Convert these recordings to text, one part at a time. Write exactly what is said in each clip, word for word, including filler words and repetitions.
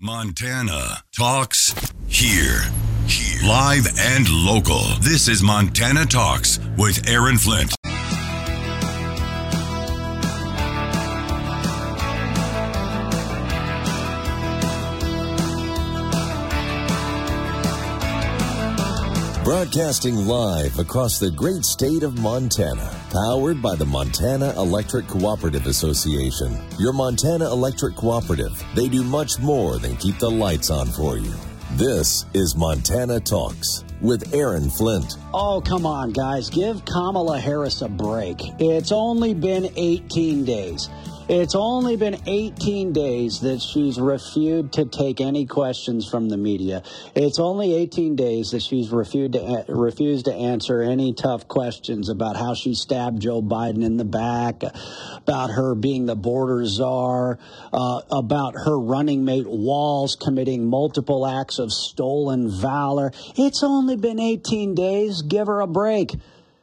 Montana Talks here. Here. Live and local. This is Montana Talks with Aaron Flint. Broadcasting live across the great state of Montana. Powered by the Montana Electric Cooperative Association. Your Montana Electric Cooperative. They do much more than keep the lights on for you. This is Montana Talks with Aaron Flint. Oh, come on, guys. Give Kamala Harris a break. It's only been eighteen days. It's only been eighteen days that she's refused to take any questions from the media. It's only eighteen days that she's refused to, refused to answer any tough questions about how she stabbed Joe Biden in the back, about her being the border czar, uh, about her running mate Walz committing multiple acts of stolen valor. It's only been eighteen days. Give her a break.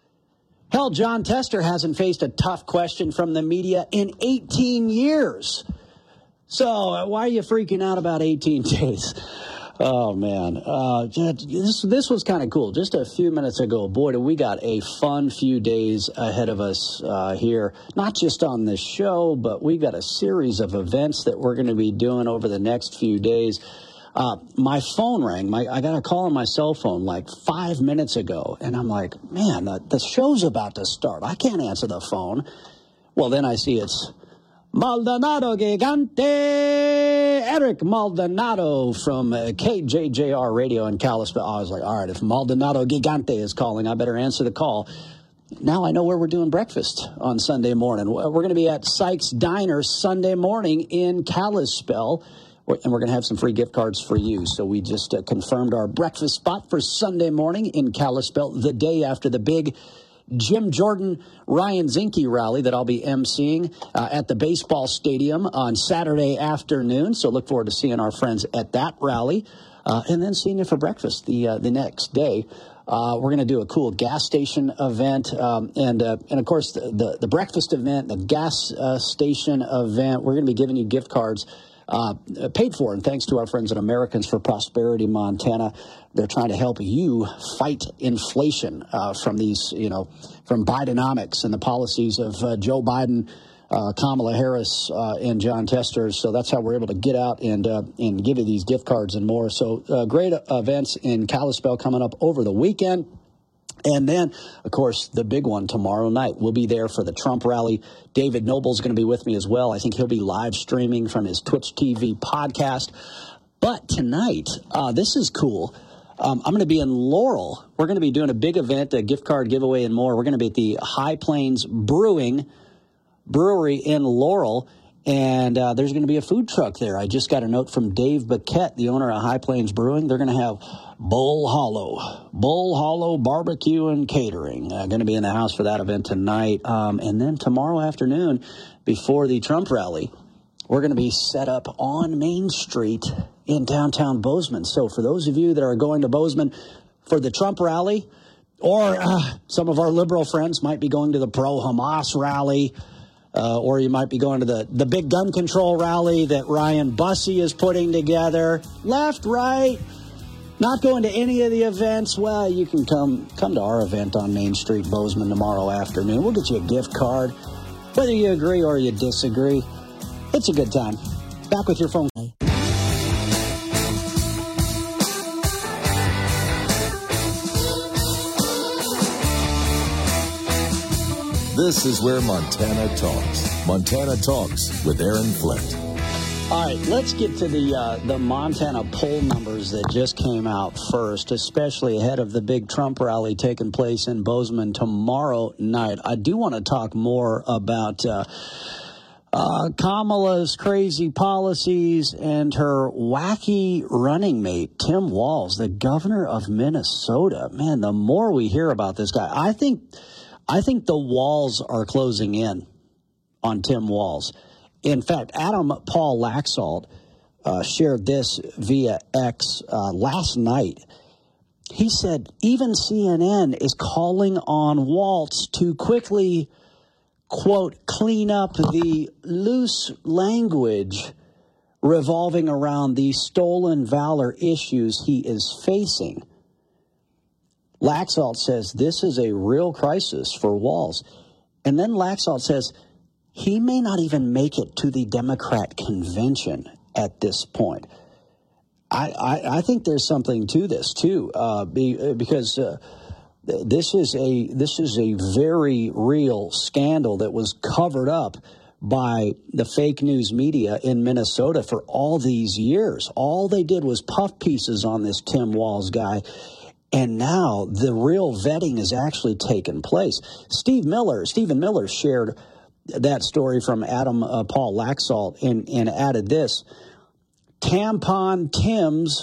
Hell, Jon Tester hasn't faced a tough question from the media in eighteen years. So uh, why are you freaking out about eighteen days? Oh, man. Uh, this, this was kind of cool. Just a few minutes ago, boy, we got a fun few days ahead of us uh, here. Not just on this show, but we got a series of events that we're going to be doing over the next few days. Uh, my phone rang. My, I got a call on my cell phone like five minutes ago, and I'm like, man, the, the show's about to start. I can't answer the phone. Well, then I see it's Maldonado Gigante, Eric Maldonado from uh, K J J R Radio in Kalispell. I was like, all right, if Maldonado Gigante is calling, I better answer the call. Now I know where we're doing breakfast on Sunday morning. We're going to be at Sykes Diner Sunday morning in Kalispell. And we're going to have some free gift cards for you. So we just uh, confirmed our breakfast spot for Sunday morning in Kalispell, the day after the big Jim Jordan, Ryan Zinke rally that I'll be emceeing uh, at the baseball stadium on Saturday afternoon. So look forward to seeing our friends at that rally uh, and then seeing you for breakfast the uh, the next day. Uh, we're going to do a cool gas station event, um, and uh, and of course the, the the breakfast event, the gas uh, station event. We're going to be giving you gift cards. Uh, paid for, and thanks to our friends at Americans for Prosperity Montana. They're trying to help you fight inflation uh, from these, you know, from Bidenomics and the policies of uh, Joe Biden, uh, Kamala Harris, uh, and Jon Tester. So that's how we're able to get out and uh, and give you these gift cards and more. So uh, great events in Kalispell coming up over the weekend. And then, of course, the big one tomorrow night. We'll be there for the Trump rally. David Noble's going to be with me as well. I think he'll be live streaming from his Twitch T V podcast. But tonight, uh, this is cool. Um, I'm going to be in Laurel. We're going to be doing a big event, a gift card giveaway and more. We're going to be at the High Plains Brewing Brewery in Laurel. And uh, there's going to be a food truck there. I just got a note from Dave Baquette, the owner of High Plains Brewing. They're going to have Bull Hollow, Bull Hollow Barbecue and Catering. Uh, going to be in the house for that event tonight. Um, and then tomorrow afternoon, before the Trump rally, we're going to be set up on Main Street in downtown Bozeman. So for those of you that are going to Bozeman for the Trump rally, or uh, some of our liberal friends might be going to the pro-Hamas rally, Uh, or you might be going to the, the big gun control rally that Ryan Bussey is putting together. Left, right, not going to any of the events. Well, you can come come to our event on Main Street, Bozeman, tomorrow afternoon. We'll get you a gift card. Whether you agree or you disagree, it's a good time. Back with your phone. This is where Montana talks. Montana Talks with Aaron Flint. All right, let's get to the uh, the Montana poll numbers that just came out first, especially ahead of the big Trump rally taking place in Bozeman tomorrow night. I do want to talk more about uh, uh, Kamala's crazy policies and her wacky running mate, Tim Walz, the governor of Minnesota. Man, the more we hear about this guy, I think... I think the walls are closing in on Tim Walz. In fact, Adam Paul Laxalt uh, shared this via X uh, last night. He said even C N N is calling on Walz to quickly, quote, clean up the loose language revolving around the stolen valor issues he is facing. Laxalt says this is a real crisis for Walz. And then Laxalt says he may not even make it to the Democrat convention at this point. I, I, I think there's something to this, too, uh, be, because uh, this is a this is a very real scandal that was covered up by the fake news media in Minnesota for all these years. All they did was puff pieces on this Tim Walz guy. And now the real vetting has actually taken place. Steve Miller, Stephen Miller shared that story from Adam uh, Paul Laxalt and, and added this. Tampon Tim's,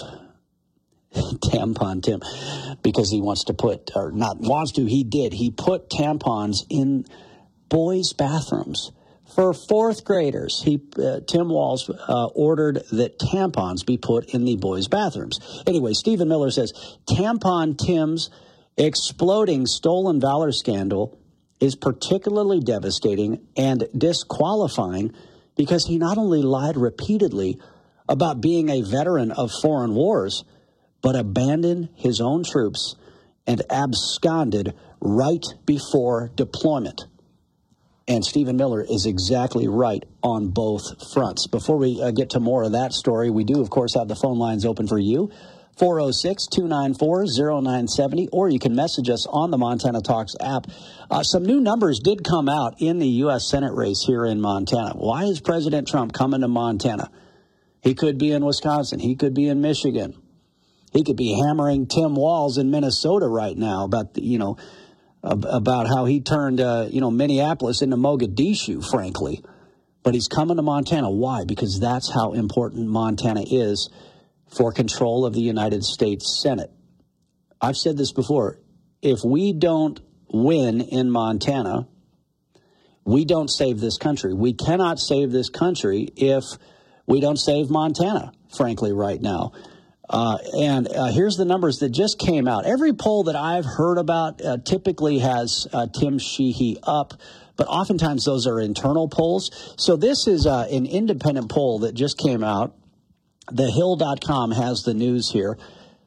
Tampon Tim, because he wants to put, or not wants to, he did. He put tampons in boys' bathrooms. For fourth graders, he uh, Tim Walz uh, ordered that tampons be put in the boys' bathrooms. Anyway, Stephen Miller says, Tampon Tim's exploding stolen valor scandal is particularly devastating and disqualifying because he not only lied repeatedly about being a veteran of foreign wars, but abandoned his own troops and absconded right before deployment. And Stephen Miller is exactly right on both fronts. Before we uh, get to more of that story, we do, of course, have the phone lines open for you, four oh six, two nine four, oh nine seven oh, or you can message us on the Montana Talks app. Uh, some new numbers did come out in the U S Senate race here in Montana. Why is President Trump coming to Montana? He could be in Wisconsin. He could be in Michigan. He could be hammering Tim Walz in Minnesota right now about, the, you know, about how he turned, uh, you know, Minneapolis into Mogadishu, frankly. But he's coming to Montana. Why? Because that's how important Montana is for control of the United States Senate. I've said this before. If we don't win in Montana, we don't save this country. We cannot save this country if we don't save Montana, frankly, right now. Uh, and uh, here's the numbers that just came out. Every poll that I've heard about uh, typically has uh, Tim Sheehy up, but oftentimes those are internal polls. So this is uh, an independent poll that just came out. The Hill dot com has the news here.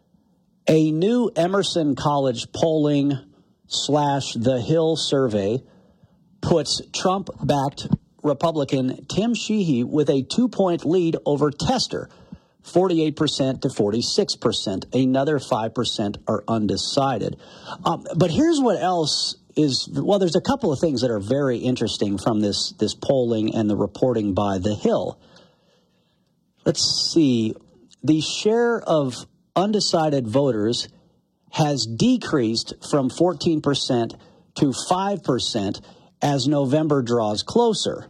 A new Emerson College polling slash The Hill survey puts Trump-backed Republican Tim Sheehy with a two-point lead over Tester, forty-eight percent to forty-six percent. Another five percent are undecided. Um, but here's what else is, well, there's a couple of things that are very interesting from this, this polling and the reporting by The Hill. Let's see. The share of undecided voters has decreased from fourteen percent to five percent as November draws closer.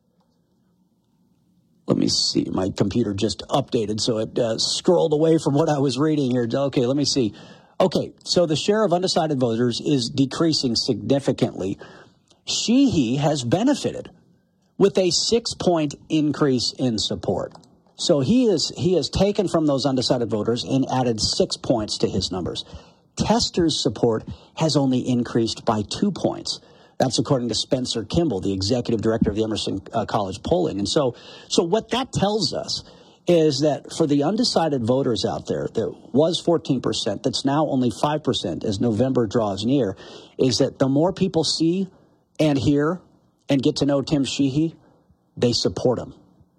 Let me see. My computer just updated, so it uh, scrolled away from what I was reading here. Okay, let me see. Okay, so the share of undecided voters is decreasing significantly. Sheehy has benefited with a six-point increase in support. So he is he has taken from those undecided voters and added six points to his numbers. Tester's support has only increased by two points. That's according to Spencer Kimball, the executive director of the Emerson uh, College polling. And so, so what that tells us is that for the undecided voters out there, that was fourteen percent, that's now only five percent as November draws near, is that the more people see and hear and get to know Tim Sheehy, they support him.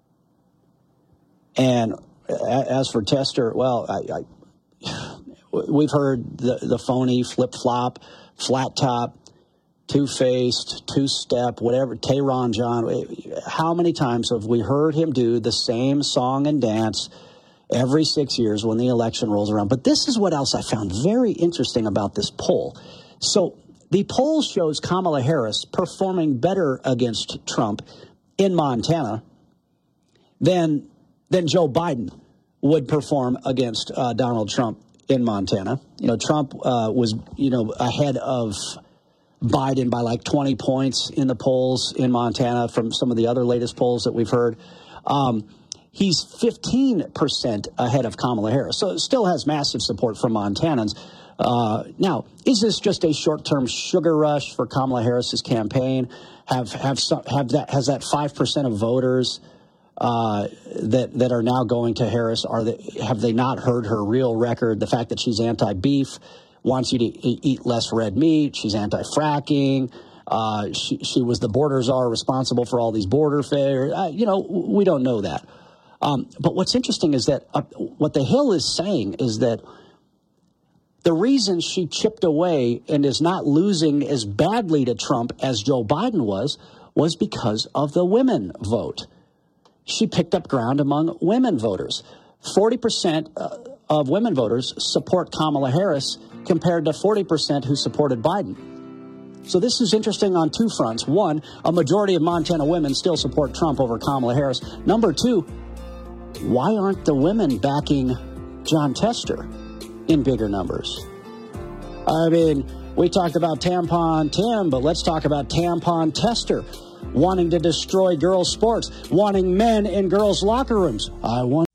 And as for Tester, well, I, I, we've heard the, the phony, flip-flop, flat top, two-faced, two-step, whatever, Tehran John. How many times have we heard him do the same song and dance every six years when the election rolls around? But this is what else I found very interesting about this poll. So the poll shows Kamala Harris performing better against Trump in Montana than, than Joe Biden would perform against uh, Donald Trump in Montana. You know, Trump uh, was, you know, ahead of Biden by like twenty points in the polls in Montana from some of the other latest polls that we've heard. Um, he's fifteen percent ahead of Kamala Harris. So it still has massive support from Montanans. Uh, now, is this just a short-term sugar rush for Kamala Harris's campaign? Have have some, have that has that five percent of voters uh, that that are now going to Harris? Are they, have they not heard her real record? The fact that she's anti-beef, wants you to eat less red meat. She's anti-fracking. Uh, she, she was the border czar responsible for all these border failures. Uh, you know, we don't know that. Um, but what's interesting is that uh, what the Hill is saying is that the reason she chipped away and is not losing as badly to Trump as Joe Biden was, was because of the women vote. She picked up ground among women voters. forty percent of women voters support Kamala Harris compared to forty percent who supported Biden. So this is interesting on two fronts. One, a majority of Montana women still support Trump over Kamala Harris. Number two, why aren't the women backing Jon Tester in bigger numbers? I mean, we talked about Tampon Tim, but let's talk about Tampon Tester, wanting to destroy girls' sports, wanting men in girls' locker rooms. I want.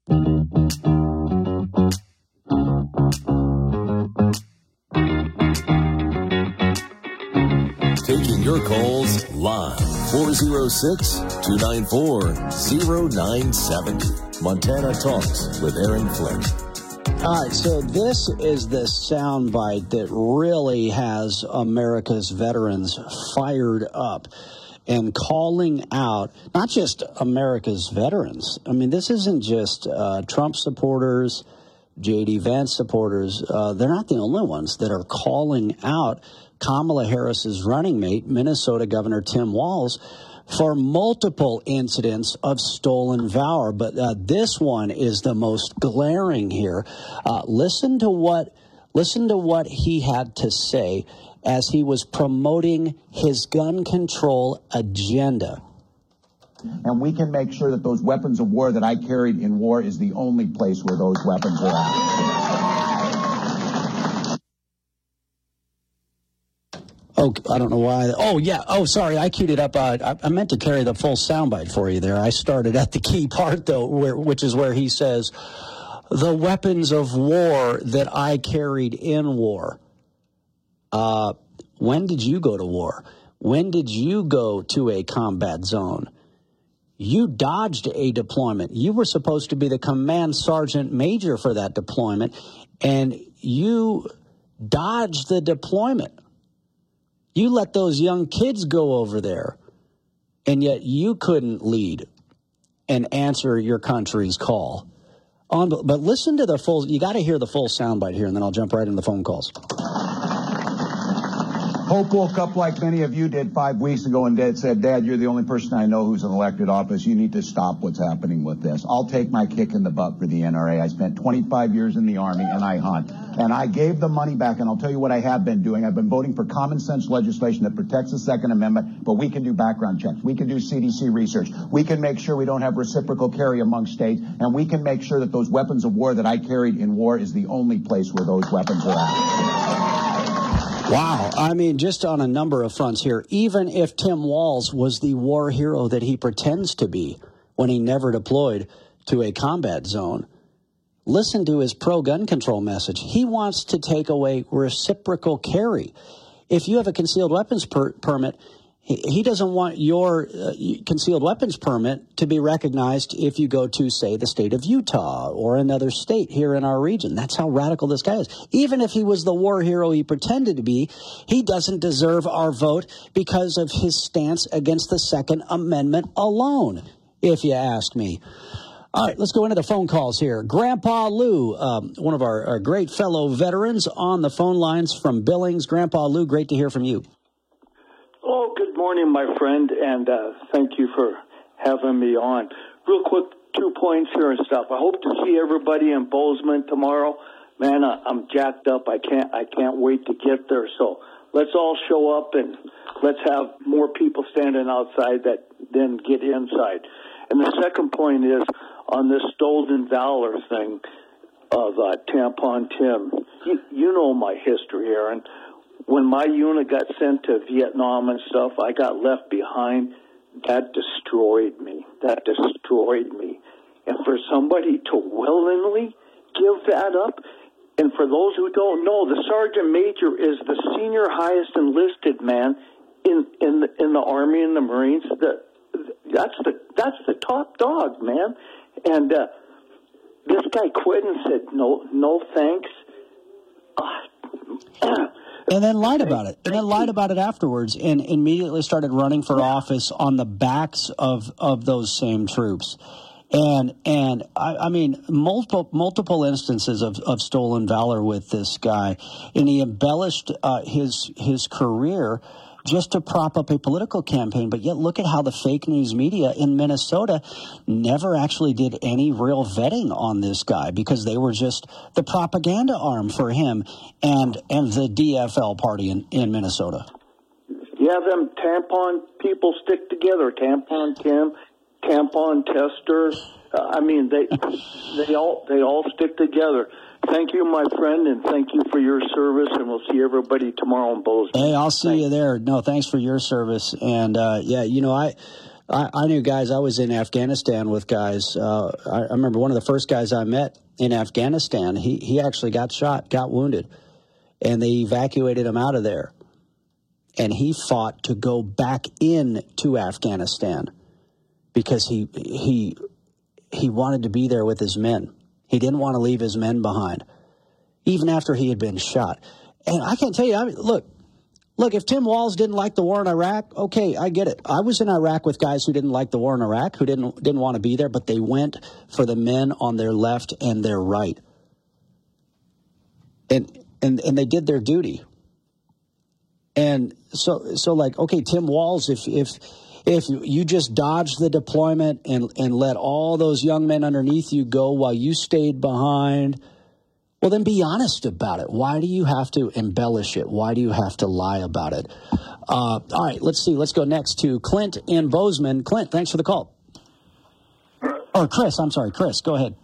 Taking your calls live, four oh six, two nine four, oh nine seven oh. Montana Talks with Aaron Flint. All right, so this is the soundbite that really has America's veterans fired up and calling out not just America's veterans. I mean, this isn't just uh, Trump supporters, J D Vance supporters. Uh, they're not the only ones that are calling out Kamala Harris's running mate, Minnesota Governor Tim Walz, for multiple incidents of stolen valor. But uh, this one is the most glaring here. Uh, listen to what listen to what he had to say as he was promoting his gun control agenda. And we can make sure that those weapons of war that I carried in war is the only place where those weapons are at. Oh, I don't know why. Oh, yeah. Oh, sorry. I queued it up. Uh, I, I meant to carry the full soundbite for you there. I started at the key part, though, where, which is where he says, the weapons of war that I carried in war. Uh, when did you go to war? When did you go to a combat zone? You dodged a deployment. You were supposed to be the command sergeant major for that deployment, and you dodged the deployment. You let those young kids go over there, and yet you couldn't lead and answer your country's call. On, but listen to the full, you got to hear the full soundbite here, and then I'll jump right into the phone calls. Hope woke up like many of you did five weeks ago and Dad said, Dad, you're the only person I know who's in elected office. You need to stop what's happening with this. I'll take my kick in the butt for the N R A. I spent twenty-five years in the Army, and I hunt. And I gave the money back, and I'll tell you what I have been doing. I've been voting for common sense legislation that protects the Second Amendment, but we can do background checks. We can do C D C research. We can make sure we don't have reciprocal carry among states, and we can make sure that those weapons of war that I carried in war is the only place where those weapons are at. Wow. I mean, just on a number of fronts here, even if Tim Walz was the war hero that he pretends to be when he never deployed to a combat zone, listen to his pro-gun control message. He wants to take away reciprocal carry. If you have a concealed weapons per- permit, he, he doesn't want your uh, concealed weapons permit to be recognized if you go to, say, the state of Utah or another state here in our region. That's how radical this guy is. Even if he was the war hero he pretended to be, he doesn't deserve our vote because of his stance against the Second Amendment alone, if you ask me. All right, let's go into the phone calls here. Grandpa Lou, um, one of our, our great fellow veterans on the phone lines from Billings. Grandpa Lou, great to hear from you. Oh, good morning, my friend, and uh, thank you for having me on. Real quick, two points here and stuff. I hope to see everybody in Bozeman tomorrow. Man, I, I'm jacked up. I can't. I can't wait to get there. So let's all show up and let's have more people standing outside that then get inside. And the second point is on this stolen valor thing of uh, Tampon Tim. You, you know my history, Aaron. When my unit got sent to Vietnam and stuff, I got left behind. That destroyed me. That destroyed me. And for somebody to willingly give that up, and for those who don't know, the sergeant major is the senior highest enlisted man in in the, in the Army and the Marines. The, That's the that's the top dog, man. And uh, this guy quit and said, no, no thanks. Uh, and then lied about it. And then lied about it afterwards and immediately started running for office on the backs of, of those same troops. And and I, I mean, multiple multiple instances of, of stolen valor with this guy. And he embellished uh, his his career just to prop up a political campaign. But yet look at how the fake news media in Minnesota never actually did any real vetting on this guy because they were just the propaganda arm for him and and the D F L party in, in Minnesota. Yeah, them tampon people stick together. Tampon Tim, tampon Tester. Uh, I mean, they they all they all stick together. Thank you, my friend, and thank you for your service, and we'll see everybody tomorrow in Bozeman. Hey, I'll see thanks. you there. No, thanks for your service. And, uh, yeah, you know, I, I I knew guys. I was in Afghanistan with guys. Uh, I, I remember one of the first guys I met in Afghanistan, he, he actually got shot, got wounded, and they evacuated him out of there. And he fought to go back in to Afghanistan because he he he wanted to be there with his men. He didn't want to leave his men behind, even after he had been shot. And I can't tell you, I mean, look, look, if Tim Walz didn't like the war in Iraq, okay, I get it. I was in Iraq with guys who didn't like the war in Iraq, who didn't didn't want to be there, but they went for the men on their left and their right. And and and they did their duty. And so so like, okay, Tim Walz, if if If you just dodged the deployment and, and let all those young men underneath you go while you stayed behind, well, then be honest about it. Why do you have to embellish it? Why do you have to lie about it? Uh, all right, let's see. Let's go next to Clint in Bozeman. Clint, thanks for the call. Or Chris, I'm sorry. Chris, go ahead.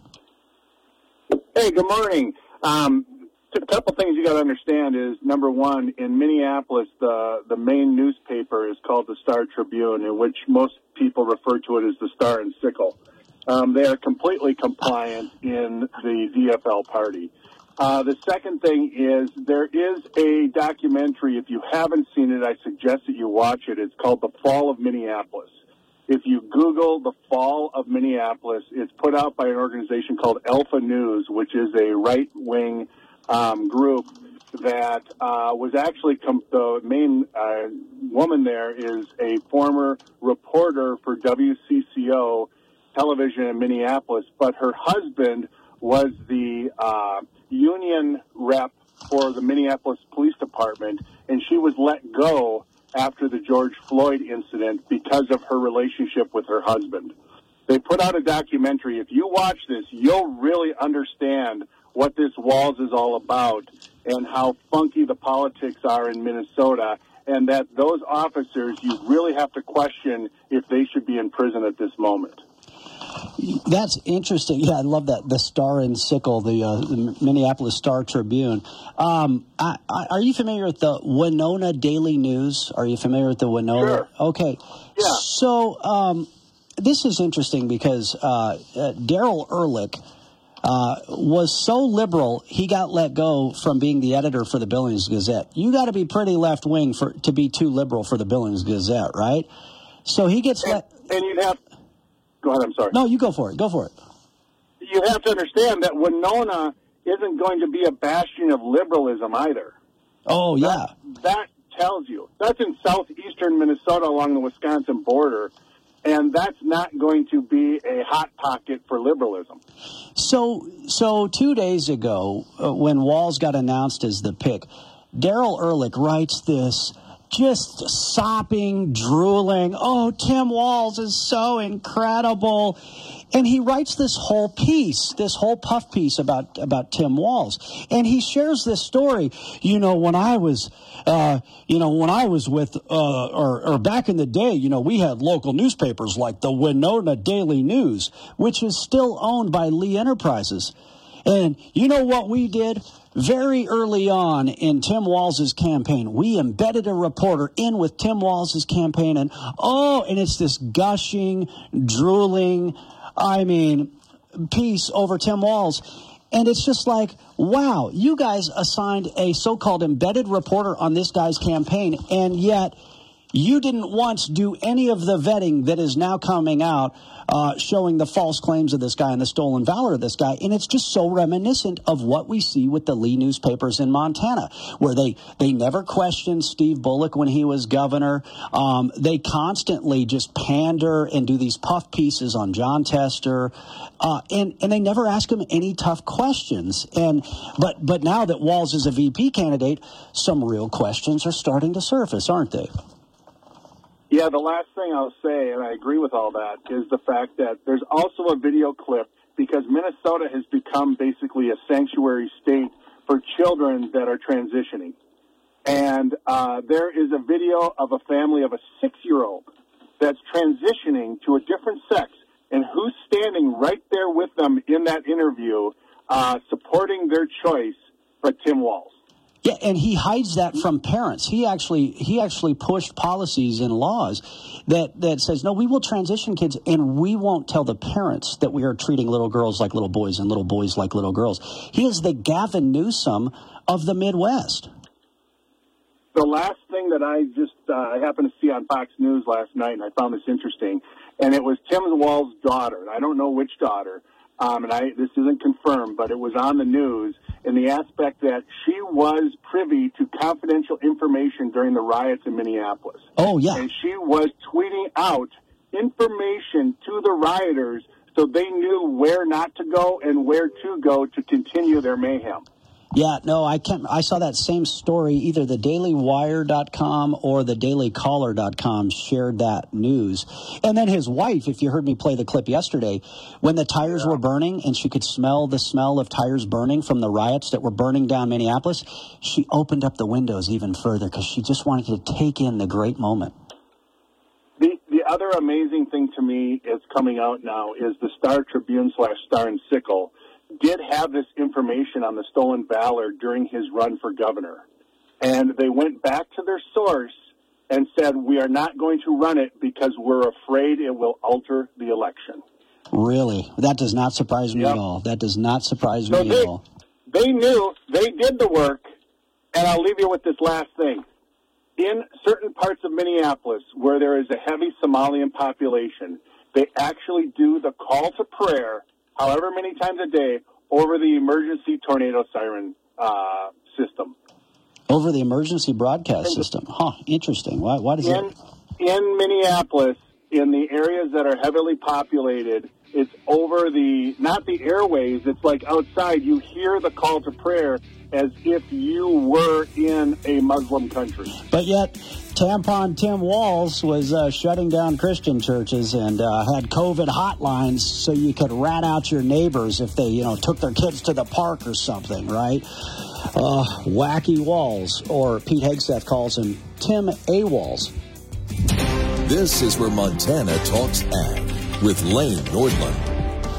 Hey, good morning. Um, a couple things you got to understand is, number one, in Minneapolis, the, the main newspaper is called the Star Tribune, in which most people refer to it as the Star and Sickle. Um, they are completely compliant in the D F L party. Uh, the second thing is there is a documentary. If you haven't seen it, I suggest that you watch it. It's called The Fall of Minneapolis. If you Google The Fall of Minneapolis, it's put out by an organization called Alpha News, which is a right-wing Um, group that uh, was actually com- the main uh, woman there is a former reporter for W C C O television in Minneapolis, but her husband was the uh, union rep for the Minneapolis Police Department, and she was let go after the George Floyd incident because of her relationship with her husband. They put out a documentary. If you watch this, you'll really understand what this Walz is all about and how funky the politics are in Minnesota, and that those officers, you really have to question if they should be in prison at this moment. That's interesting. Yeah, I love that. The Star and Sickle, the, uh, the Minneapolis Star Tribune. Um, I, I, are you familiar with the Winona Daily News? Are you familiar with the Winona? Sure. Okay. Yeah. So um, this is interesting because uh, uh, Daryl Ehrlich Uh, was so liberal, he got let go from being the editor for the Billings Gazette. You got to be pretty left-wing for to be too liberal for the Billings Gazette, right? So he gets and, let... And you'd have... Go ahead, I'm sorry. No, you go for it. Go for it. You have to understand that Winona isn't going to be a bastion of liberalism either. Oh, yeah. That, that tells you. That's in southeastern Minnesota along the Wisconsin border, and that's not going to be a hot pocket for liberalism. So, so two days ago, uh, when Walz got announced as the pick, Daryl Ehrlich writes this just sopping, drooling, oh, Tim Walz is so incredible. And he writes this whole piece, this whole puff piece about, about Tim Walz. And he shares this story. You know, when I was, uh, you know, when I was with, uh, or, or back in the day, you know, we had local newspapers like the Winona Daily News, which is still owned by Lee Enterprises. And you know what we did? Very early on in Tim Walz's campaign, we embedded a reporter in with Tim Walz's campaign, and oh, and it's this gushing, drooling, I mean, piece over Tim Walz. And it's just like, wow, you guys assigned a so-called embedded reporter on this guy's campaign, and yet You didn't once do any of the vetting that is now coming out, uh, showing the false claims of this guy and the stolen valor of this guy. And it's just so reminiscent of what we see with the Lee newspapers in Montana, where they, they never questioned Steve Bullock when he was governor. Um, they constantly just pander and do these puff pieces on John Tester. Uh, and, and they never ask him any tough questions. And but but now that Walz is a V P candidate, some real questions are starting to surface, aren't they? Yeah, the last thing I'll say, and I agree with all that, is the fact that there's also a video clip because Minnesota has become basically a sanctuary state for children that are transitioning. And uh, there is a video of a family of a six-year-old that's transitioning to a different sex, and who's standing right there with them in that interview uh, supporting their choice, but Tim Walz. Yeah, and he hides that from parents. He actually he actually pushed policies and laws that, that says, no, we will transition kids, and we won't tell the parents that we are treating little girls like little boys and little boys like little girls. He is the Gavin Newsom of the Midwest. The last thing that I just uh, I happened to see on Fox News last night, and I found this interesting, and it was Tim Walz's daughter. I don't know which daughter, um, and I this isn't confirmed, but it was on the news in the aspect that she was privy to confidential information during the riots in Minneapolis. Oh, yeah. And she was tweeting out information to the rioters so they knew where not to go and where to go to continue their mayhem. Yeah, no, I can't. I saw that same story. Either the daily wire dot com or the daily caller dot com shared that news. And then his wife, if you heard me play the clip yesterday, when the tires yeah. were burning and she could smell the smell of tires burning from the riots that were burning down Minneapolis, she opened up the windows even further because she just wanted to take in the great moment. The the other amazing thing to me is coming out now is the Star Tribune slash Star and Sickle did have this information on the stolen valor during his run for governor. And they went back to their source and said, we are not going to run it because we're afraid it will alter the election. Really? That does not surprise me yep. at all. That does not surprise so me they, at all. They knew, they did the work, and I'll leave you with this last thing. In certain parts of Minneapolis where there is a heavy Somalian population, they actually do the call to prayer however many times a day, over the emergency tornado siren uh, system. Over the emergency broadcast system. Huh, interesting. Why, why does in, it... In Minneapolis, in the areas that are heavily populated, it's over the, not the airways, it's like outside, you hear the call to prayer as if you were in a Muslim country. But yet, Tampon Tim Walz was uh, shutting down Christian churches and uh, had COVID hotlines so you could rat out your neighbors if they, you know, took their kids to the park or something, right? Uh, wacky Walz, or Pete Hegseth calls him Tim A. Walz. This is where Montana talks ag with Lane Nordlund.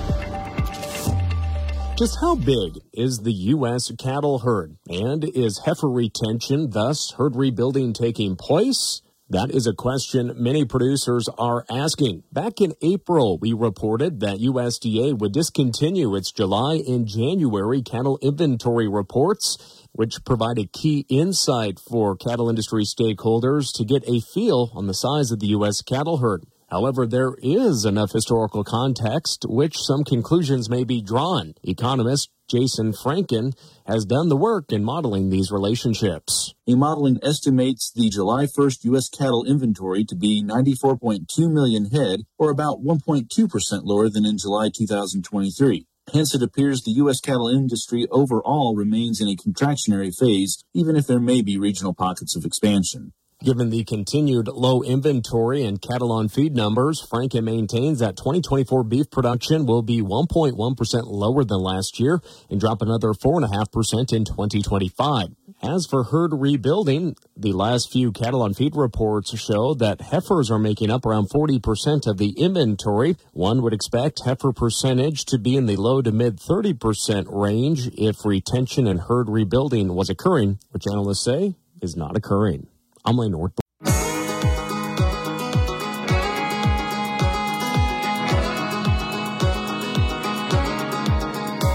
Just how big is the U S cattle herd? And is heifer retention, thus herd rebuilding, taking place? That is a question many producers are asking. Back in April, we reported that U S D A would discontinue its July and January cattle inventory reports, which provided key insight for cattle industry stakeholders to get a feel on the size of the U S cattle herd. However, there is enough historical context which some conclusions may be drawn. Economist Jason Franken has done the work in modeling these relationships. A modeling estimates the July first U S cattle inventory to be ninety-four point two million head, or about one point two percent lower than in July two thousand twenty-three. Hence, it appears the U S cattle industry overall remains in a contractionary phase, even if there may be regional pockets of expansion. Given the continued low inventory and cattle on feed numbers, Franken maintains that twenty twenty-four beef production will be one point one percent lower than last year and drop another four point five percent in twenty twenty-five. As for herd rebuilding, the last few cattle on feed reports show that heifers are making up around forty percent of the inventory. One would expect heifer percentage to be in the low to mid thirty percent range if retention and herd rebuilding was occurring, which analysts say is not occurring. I'm Lane Nordlund.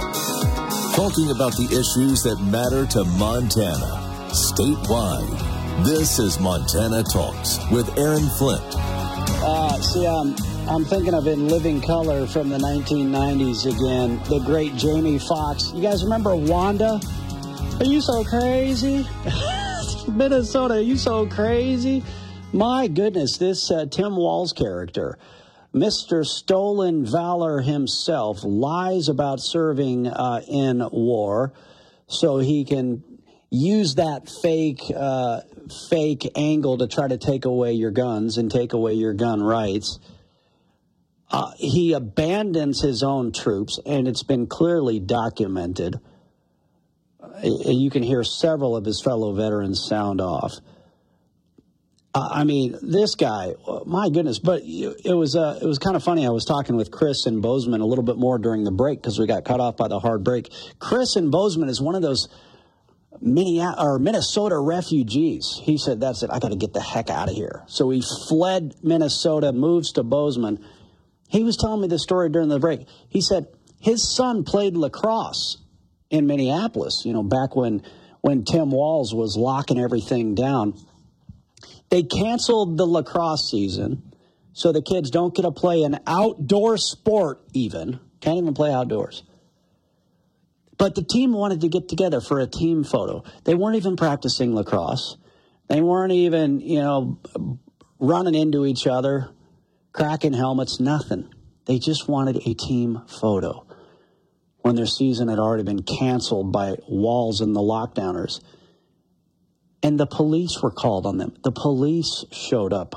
Talking about the issues that matter to Montana, statewide. This is Montana Talks with Aaron Flint. Uh, see, um, I'm thinking of In Living Color from the nineteen nineties again. The great Jamie Foxx. You guys remember Wanda? Are you so crazy? Minnesota, are you so crazy? My goodness, this uh, Tim Walz character, Mister Stolen Valor himself, lies about serving uh, in war so he can use that fake uh, fake angle to try to take away your guns and take away your gun rights. Uh, he abandons his own troops, and it's been clearly documented. Uh, you can hear several of his fellow veterans sound off. Uh, I mean, this guy, my goodness. But it was uh, it was kind of funny. I was talking with Chris in Bozeman a little bit more during the break because we got cut off by the hard break. Chris in Bozeman is one of those Minneapolis, or Minnesota refugees. He said, that's it, I got to get the heck out of here. So he fled Minnesota, moves to Bozeman. He was telling me the story during the break. He said his son played lacrosse in Minneapolis, you know, back when, when Tim Walz was locking everything down. They canceled the lacrosse season so the kids don't get to play an outdoor sport even. Can't even play outdoors. But the team wanted to get together for a team photo. They weren't even practicing lacrosse. They weren't even, you know, running into each other, cracking helmets, nothing. They just wanted a team photo when their season had already been canceled by Walz and the lockdowners. And the police were called on them. The police showed up.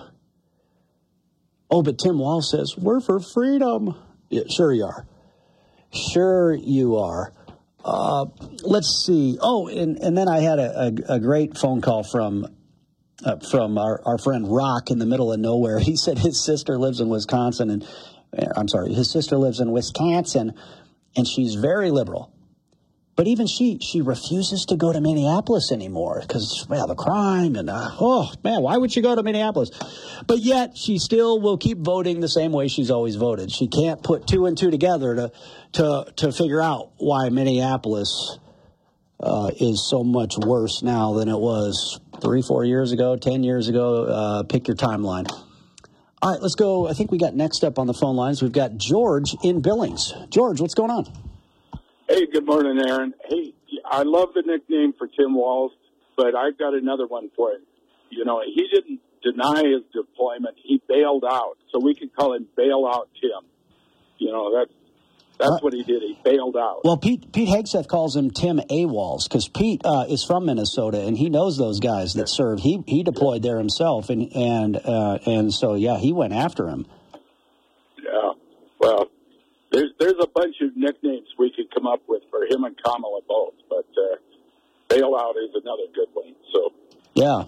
Oh, but Tim Walz says, we're for freedom. Yeah, sure you are. Sure you are. Uh, let's see. Oh, and, and then I had a, a, a great phone call from uh, from our, our friend Rock in the middle of nowhere. He said his sister lives in Wisconsin, and uh, I'm sorry, his sister lives in Wisconsin, and she's very liberal. But even she, she refuses to go to Minneapolis anymore because, well, the crime and, uh, oh, man, why would she go to Minneapolis? But yet she still will keep voting the same way she's always voted. She can't put two and two together to to, to figure out why Minneapolis uh, is so much worse now than it was three, four years ago, ten years ago. Uh, pick your timeline. All right, let's go. I think we got next up on the phone lines. We've got George in Billings. George, what's going on? Hey, good morning, Aaron. Hey, I love the nickname for Tim Walz, but I've got another one for him. You know, he didn't deny his deployment. He bailed out, so we could call him Bailout Tim. You know, that's that's uh, what he did. He bailed out. Well, Pete Pete Hegseth calls him Tim A. Walz because Pete uh, is from Minnesota, and he knows those guys that served. He he deployed there himself, and and uh, and so, yeah, he went after him. Yeah, well, There's there's a bunch of nicknames we could come up with for him and Kamala both, but uh, bailout is another good one. So yeah,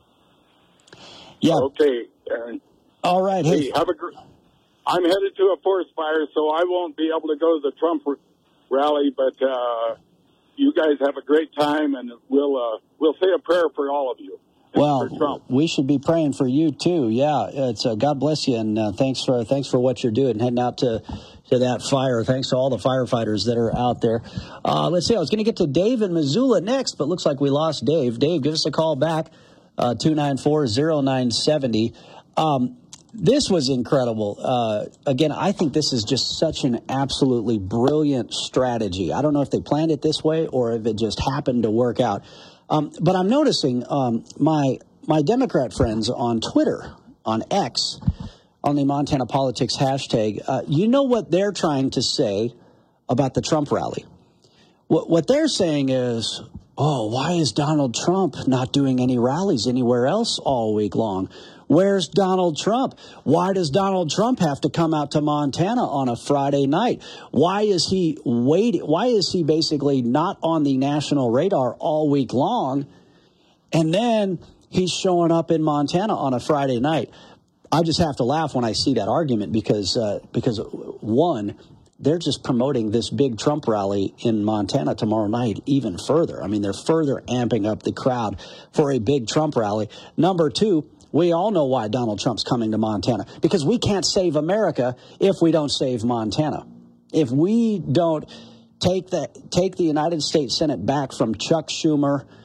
yeah. Okay, Aaron. All right. Hey, hey have a. Gr- I'm headed to a forest fire, so I won't be able to go to the Trump r- rally. But uh, you guys have a great time, and we'll uh, we'll say a prayer for all of you. Well, we should be praying for you too. Yeah, it's uh, God bless you, and uh, thanks for thanks for what you're doing, heading out to to that fire. Thanks to all the firefighters that are out there. Uh, let's see. I was going to get to Dave in Missoula next, but looks like we lost Dave. Dave, give us a call back, uh, two nine four, zero nine seven zero. Um, this was incredible. Uh, again, I think this is just such an absolutely brilliant strategy. I don't know if they planned it this way or if it just happened to work out. Um, but I'm noticing um, my my Democrat friends on Twitter, on X, on the Montana Politics hashtag, uh, you know what they're trying to say about the Trump rally? What, what they're saying is, oh, why is Donald Trump not doing any rallies anywhere else all week long? Where's Donald Trump? Why does Donald Trump have to come out to Montana on a Friday night? Why is he waiting? Why is he basically not on the national radar all week long? And then he's showing up in Montana on a Friday night. I just have to laugh when I see that argument because, uh, because one, they're just promoting this big Trump rally in Montana tomorrow night even further. I mean, they're further amping up the crowd for a big Trump rally. Number two, we all know why Donald Trump's coming to Montana, because we can't save America if we don't save Montana. If we don't take the take the United States Senate back from Chuck Schumer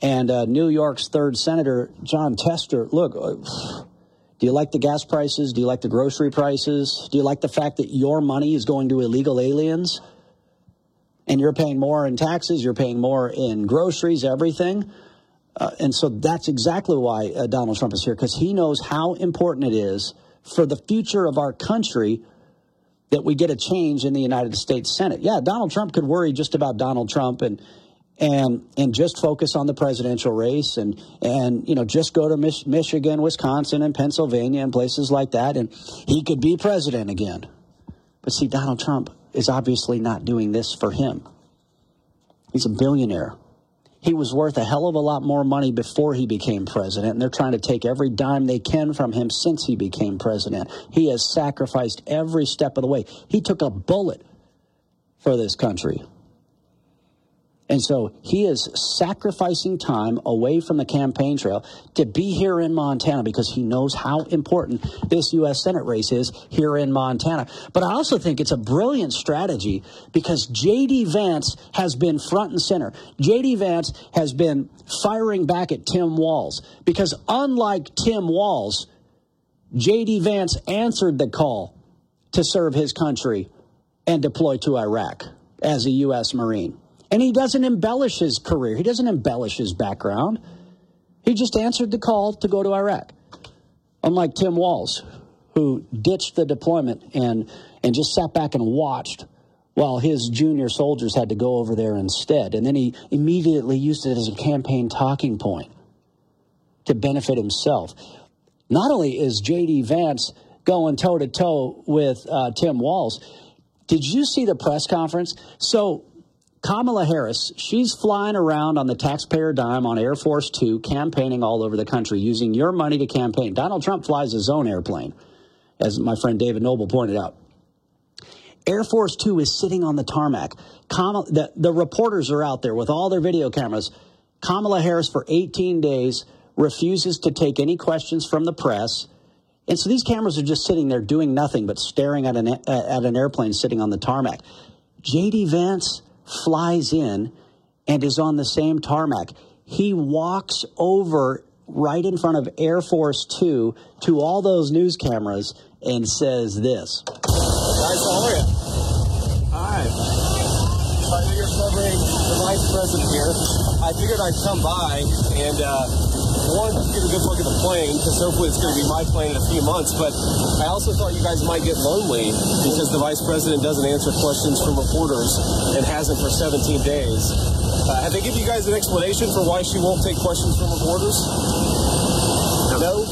And uh, New York's third Senator, Jon Tester, look, uh, do you like the gas prices? Do you like the grocery prices? Do you like the fact that your money is going to illegal aliens? And you're paying more in taxes, you're paying more in groceries, everything. Uh, and so that's exactly why uh, Donald Trump is here, because he knows how important it is for the future of our country that we get a change in the United States Senate. Yeah, Donald Trump could worry just about Donald Trump and and and just focus on the presidential race and, and you know, just go to Mich- Michigan, Wisconsin, and Pennsylvania and places like that, and he could be president again. But see, Donald Trump is obviously not doing this for him. He's a billionaire. He was worth a hell of a lot more money before he became president, and they're trying to take every dime they can from him since he became president. He has sacrificed every step of the way. He took a bullet for this country. And so he is sacrificing time away from the campaign trail to be here in Montana because he knows how important this U S Senate race is here in Montana. But I also think it's a brilliant strategy because J D. Vance has been front and center. J D. Vance has been firing back at Tim Walz because unlike Tim Walz, J D. Vance answered the call to serve his country and deploy to Iraq as a U S Marine. And he doesn't embellish his career. He doesn't embellish his background. He just answered the call to go to Iraq. Unlike Tim Walz, who ditched the deployment and, and just sat back and watched while his junior soldiers had to go over there instead. And then he immediately used it as a campaign talking point to benefit himself. Not only is J D. Vance going toe-to-toe with uh, Tim Walz, did you see the press conference? So Kamala Harris, she's flying around on the taxpayer dime on Air Force Two, campaigning all over the country, using your money to campaign. Donald Trump flies his own airplane, as my friend David Noble pointed out. Air Force Two is sitting on the tarmac. Kamala, the, the reporters are out there with all their video cameras. Kamala Harris, for eighteen days, refuses to take any questions from the press. And so these cameras are just sitting there doing nothing but staring at an, at an airplane sitting on the tarmac. J D. Vance flies in and is on the same tarmac. He walks over right in front of Air Force Two to all those news cameras and says this. Guys, how are you? Hi. I know you're covering the vice president here. I figured I'd come by and uh, one, get a good look at the plane, because hopefully it's going to be my plane in a few months. But I also thought you guys might get lonely because the vice president doesn't answer questions from reporters and hasn't for seventeen days. Uh, have they given you guys an explanation for why she won't take questions from reporters? No?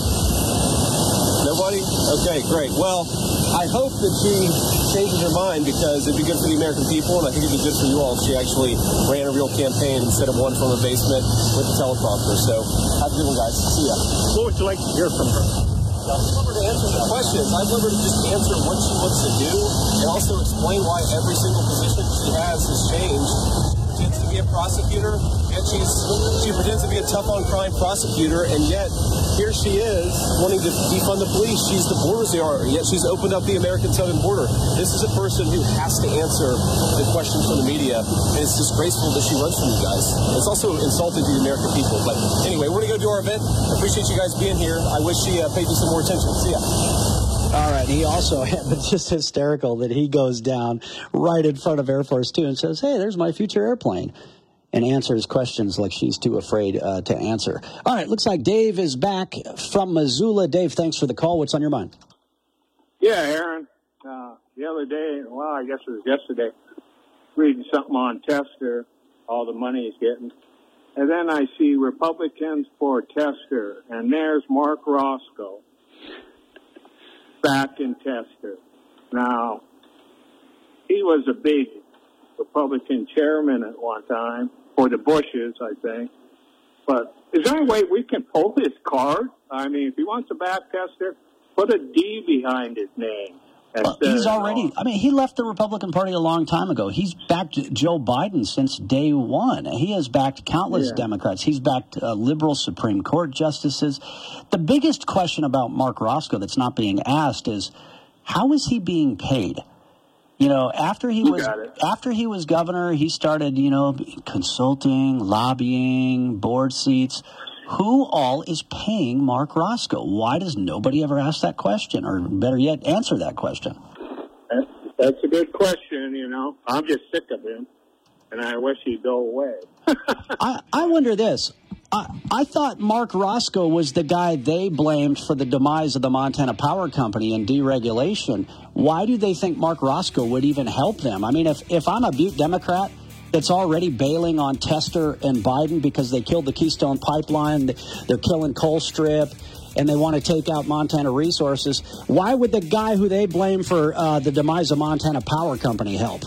Nobody? Okay, great. Well, I hope that she changes her mind because it'd be good for the American people, and I think it'd be good for you all if she actually ran a real campaign instead of one from a basement with a teleprompter. So, have a good one, guys. See ya. What would you like to hear from her? I'd love her to answer the questions. I'd love her to just answer what she wants to do and also explain why every single position she has has changed. She pretends to be a prosecutor, and she's she pretends to be a tough-on-crime prosecutor, and yet here she is wanting to defund the police. She's the border czar, yet she's opened up the American southern border. This is a person who has to answer the questions from the media, and it's disgraceful that she runs from you guys. It's also insulting to the American people. But anyway, we're going to go do our event. I appreciate you guys being here. I wish she uh, paid you some more attention. See ya. All right. He also, it's just hysterical that he goes down right in front of Air Force Two and says, hey, there's my future airplane, and answers questions like she's too afraid uh, to answer. All right. Looks like Dave is back from Missoula. Dave, thanks for the call. What's on your mind? Yeah, Aaron. Uh, the other day, well, I guess it was yesterday, reading something on Tester, all the money he's getting. And then I see Republicans for Tester, and there's Mark Roscoe back in Tester. Now, he was a big Republican chairman at one time, for the Bushes, I think. But is there any way we can pull his card? I mean, if he wants to back Tester, put a D behind his name. Well, he's already, I mean, he left the Republican Party a long time ago. He's backed Joe Biden since day one. He has backed countless yeah. Democrats. He's backed uh, liberal Supreme Court justices. The biggest question about Mark Roscoe that's not being asked is, how is he being paid? You know, after he You was got it. after he was governor, he started, you know, consulting, lobbying, board seats. Who all is paying Mark Roscoe? Why does nobody ever ask that question, or better yet, answer that question? That's a good question, you know. I'm just sick of him, and I wish he'd go away. I, I wonder this. I, I thought Mark Roscoe was the guy they blamed for the demise of the Montana Power Company and deregulation. Why do they think Mark Roscoe would even help them? I mean, if, if I'm a Butte Democrat that's already bailing on Tester and Biden because they killed the Keystone Pipeline, they're killing Colstrip, and they want to take out Montana Resources, why would the guy who they blame for uh, the demise of Montana Power Company help?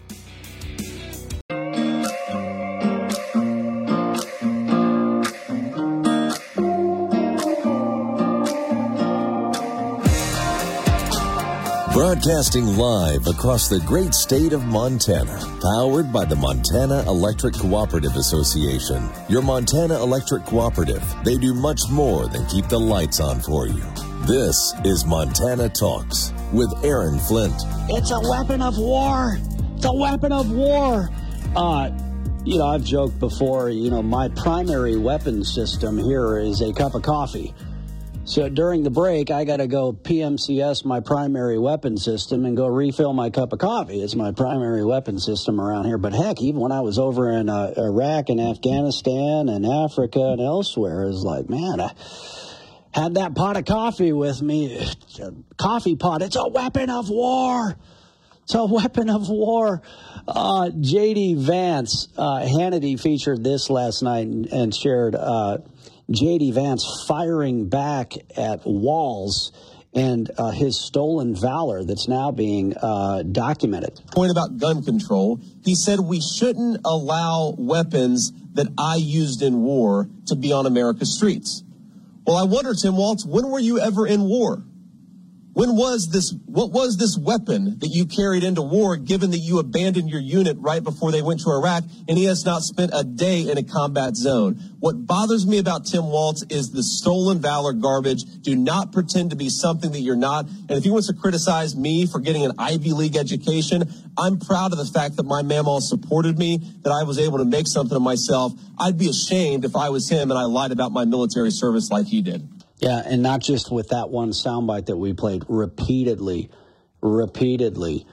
Broadcasting live across the great state of Montana, powered by the Montana Electric Cooperative Association. Your Montana Electric Cooperative, they do much more than keep the lights on for you. This is Montana Talks with Aaron Flint. It's a weapon of war. It's a weapon of war. Uh, you know, I've joked before, you know, my primary weapon system here is a cup of coffee. So during the break, I got to go P M C S my primary weapon system and go refill my cup of coffee. It's my primary weapon system around here. But heck, even when I was over in uh, Iraq and Afghanistan and Africa and elsewhere, it was like, man, I had that pot of coffee with me. Coffee pot, it's a weapon of war. It's a weapon of war. Uh, J D Vance, uh, Hannity featured this last night and, and shared uh, J D Vance firing back at Walz and uh, his stolen valor that's now being uh, documented. Point about gun control. He said we shouldn't allow weapons that I used in war to be on America's streets. Well, I wonder, Tim Walz, when were you ever in war? When was this, what was this weapon that you carried into war, given that you abandoned your unit right before they went to Iraq, and he has not spent a day in a combat zone? What bothers me about Tim Walz is the stolen valor garbage. Do not pretend to be something that you're not. And if he wants to criticize me for getting an Ivy League education, I'm proud of the fact that my mamaw supported me, that I was able to make something of myself. I'd be ashamed if I was him and I lied about my military service like he did. Yeah, and not just with that one soundbite that we played repeatedly, repeatedly.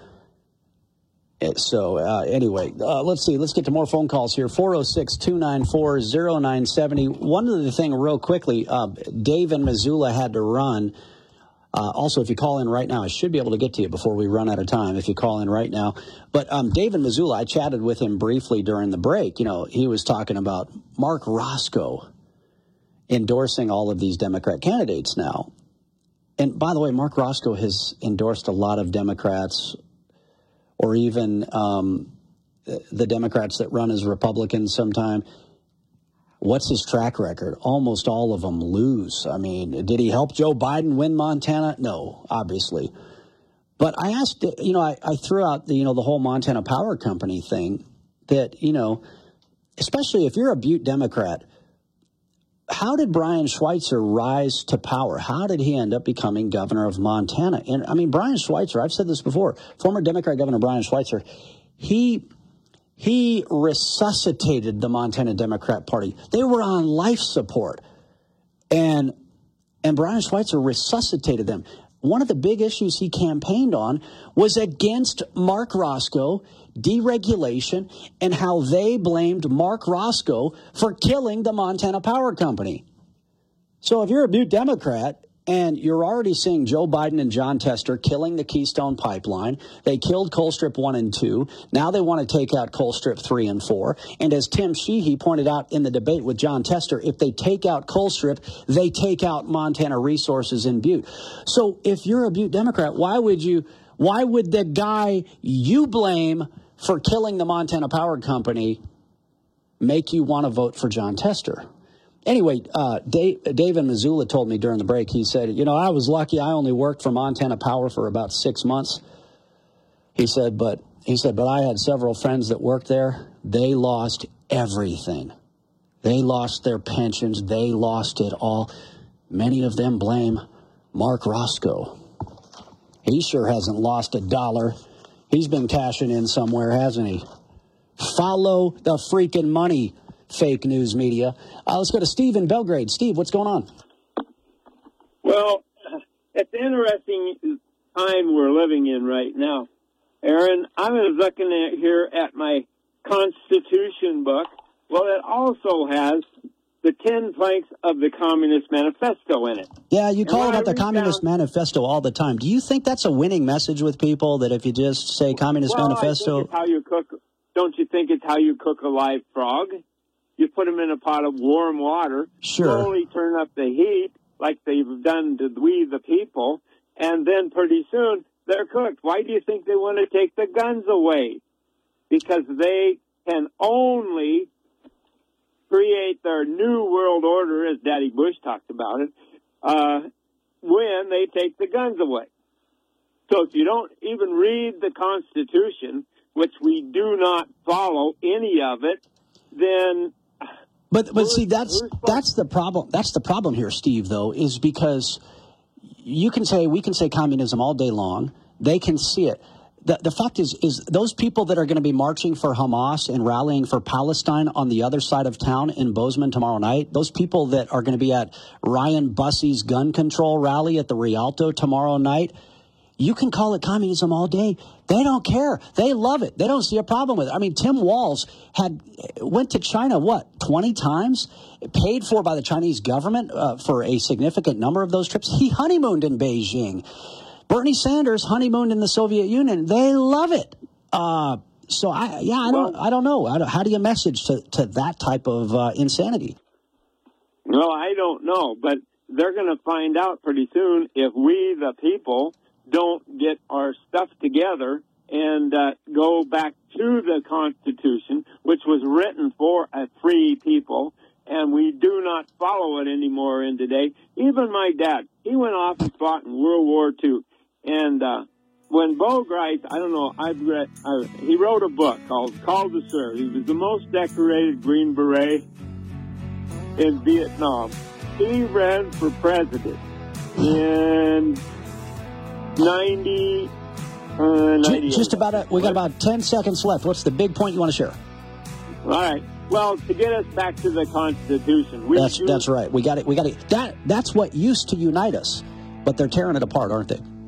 So uh, anyway, uh, let's see. Let's get to more phone calls here. four oh six, two nine four, oh nine seven oh. One other thing real quickly, uh, Dave in Missoula had to run. Uh, also, if you call in right now, I should be able to get to you before we run out of time if you call in right now. But um, Dave in Missoula, I chatted with him briefly during the break. You know, he was talking about Mark Roscoe endorsing all of these Democrat candidates now. And by the way, Mark Roscoe has endorsed a lot of Democrats, or even um, the Democrats that run as Republicans sometime. What's his track record? Almost all of them lose. I mean, did he help Joe Biden win Montana? No, obviously. But I asked, you know, I, I threw out the, you know, the whole Montana Power Company thing that, you know, especially if you're a Butte Democrat, how did Brian Schweitzer rise to power? How did he end up becoming governor of Montana? And I mean, Brian Schweitzer, I've said this before, former Democrat Governor Brian Schweitzer, he he resuscitated the Montana Democrat Party. They were on life support. And and Brian Schweitzer resuscitated them. One of the big issues he campaigned on was against Mark Roscoe, deregulation, and how they blamed Mark Roscoe for killing the Montana Power Company. So if you're a Butte Democrat and you're already seeing Joe Biden and John Tester killing the Keystone Pipeline, they killed Colstrip one and two. Now they want to take out Colstrip three and four. And as Tim Sheehy pointed out in the debate with John Tester, if they take out Colstrip, they take out Montana Resources in Butte. So if you're a Butte Democrat, why would you, why would the guy you blame for killing the Montana Power Company make you want to vote for John Tester? Anyway, uh, Dave, Dave in Missoula told me during the break, he said, you know, I was lucky. I only worked for Montana Power for about six months. He said, but he said, but I had several friends that worked there. They lost everything. They lost their pensions. They lost it all. Many of them blame Mark Roscoe. He sure hasn't lost a dollar. He's been cashing in somewhere, hasn't he? Follow the freaking money, fake news media. Uh, let's go to Steve in Belgrade. Steve, what's going on? Well, it's an interesting time we're living in right now. Aaron, I was looking at here at my Constitution book. Well, it also has the ten planks of the Communist Manifesto in it. Yeah, you call it the Communist down, Manifesto all the time. Do you think that's a winning message with people, that if you just say Communist well, Manifesto? I think it's how you cook. Don't you think it's how you cook a live frog? You put them in a pot of warm water, sure. slowly turn up the heat, like they've done to we the people, and then pretty soon they're cooked. Why do you think they want to take the guns away? Because they can only create their new world order, as Daddy Bush talked about it, uh, when they take the guns away. So if you don't even read the Constitution, which we do not follow any of it, then... But but see, that's that's the problem. That's the problem here, Steve, though, is because you can say, we can say communism all day long. They can see it. The, the fact is, is those people that are going to be marching for Hamas and rallying for Palestine on the other side of town in Bozeman tomorrow night, those people that are going to be at Ryan Bussey's gun control rally at the Rialto tomorrow night, you can call it communism all day. They don't care. They love it. They don't see a problem with it. I mean, Tim Walz had went to China, what, twenty times? Paid for by the Chinese government uh, for a significant number of those trips. He honeymooned in Beijing. Bernie Sanders honeymooned in the Soviet Union. They love it. Uh, so, I yeah, I don't, I don't know. I don't, how do you message to, to that type of uh, insanity? No, I don't know. But they're going to find out pretty soon if we, the people, don't get our stuff together and uh, go back to the Constitution, which was written for a free people, and we do not follow it anymore in today. Even my dad, he went off and fought in World War Two. And uh, when Bo Grice, I don't know, I've read, uh, he wrote a book called Call to Serve. He was the most decorated Green Beret in Vietnam. He ran for president in ninety, uh, ninety Just about a, we got about ten seconds left. What's the big point you want to share? All right. Well, to get us back to the Constitution, we that's do, that's right. We got it. We got it. That that's what used to unite us, but they're tearing it apart, aren't they?